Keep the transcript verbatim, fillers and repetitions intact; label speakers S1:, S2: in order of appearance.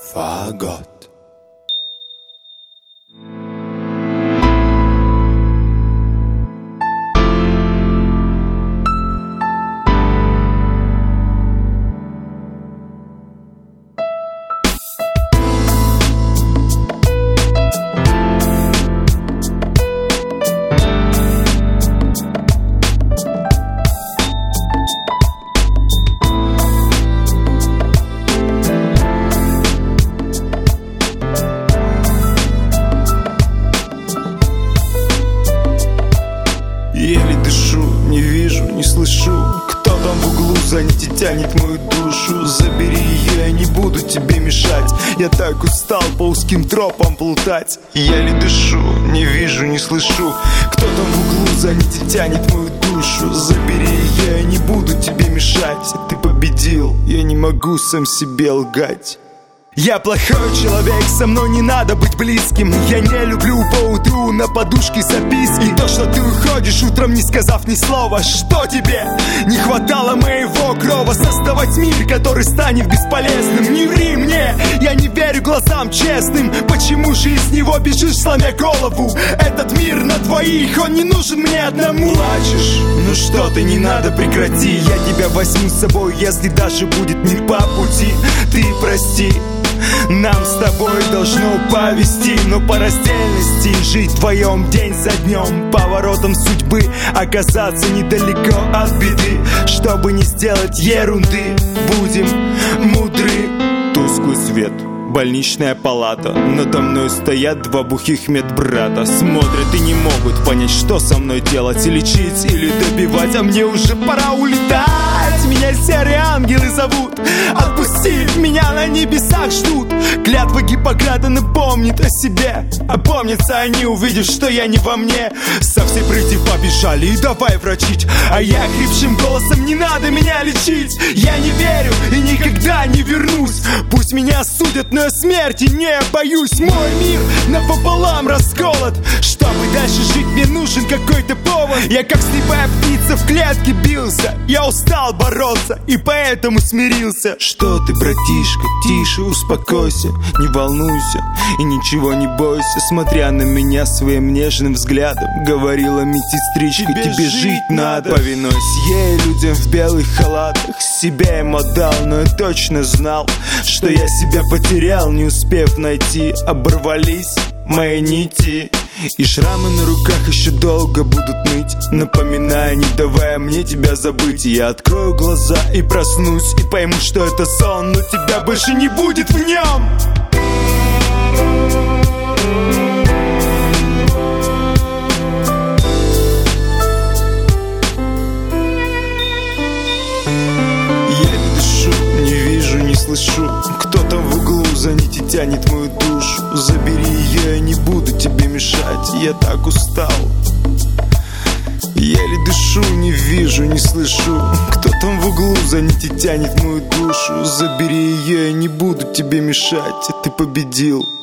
S1: Фагот. Еле дышу, не вижу, не слышу, кто там в углу сзади тянет мою душу. Забери ее, я не буду тебе мешать. Я так устал по узким тропам плутать. Еле дышу, не вижу, не слышу, кто там в углу сзади тянет мою душу. Забери ее, я не буду тебе мешать. Ты победил, я не могу сам себе лгать. Я плохой человек, со мной не надо быть близким. Я не люблю поутру на подушке записки. И то, что ты уходишь утром, не сказав ни слова. Что тебе? Не хватало моего крова. Создавать мир, который станет бесполезным. Не ври мне, я не верю глазам честным. Почему же из него бежишь, сломя голову? Этот мир на двоих, он не нужен мне одному. Плачешь? Ну что ты, не надо, прекрати. Я тебя возьму с собой, если даже будет не по пути. Ты прости, нам с тобой должно повезти, но по раздельности жить вдвоем день за днем, поворотом судьбы оказаться недалеко от беды. Чтобы не сделать ерунды, будем мудры. Тусклый свет, больничная палата. Надо мной стоят два бухих медбрата. Смотрят и не могут понять, что со мной делать. И лечить, или добивать, а мне уже пора улетать. Меня серые ангелы зовут. Отпусти, меня на небесах ждут. Клятва Гиппократа напомнит о себе. Опомнятся они, увидев, что я не во мне. Со всей прыти побежали, и давай врачить. А я хрипшим голосом: не надо меня лечить. Я не верю и никогда не вернусь. Пусть меня судят, но я смерти не боюсь. Мой мир напополам расколот. Чтобы дальше жить, мне нужен какой-то повод. Я как слепая птица в клетке бился. Я устал бороться и поэтому смирился. Что ты, братишка, тише, успокойся. Не волнуйся и ничего не бойся. Смотря на меня своим нежным взглядом, говорила медсестричка: тебе, тебе жить надо. Повинуясь ей, людям в белых халатах, себя им отдал, но я точно знал, что я себя потерял, не успев найти. Оборвались мои нити, и шрамы на руках еще долго будут ныть, напоминая, не давая мне тебя забыть. Я открою глаза и проснусь, и пойму, что это сон, но тебя больше не будет в нем. Я дышу, не вижу, не слышу, кто там в углу за нити тянет мою душу. Забери ее, я не буду тебе мешать. Я так устал, еле дышу, не вижу, не слышу, кто там в углу за нити тянет мою душу. Забери ее, я не буду тебе мешать. Ты победил.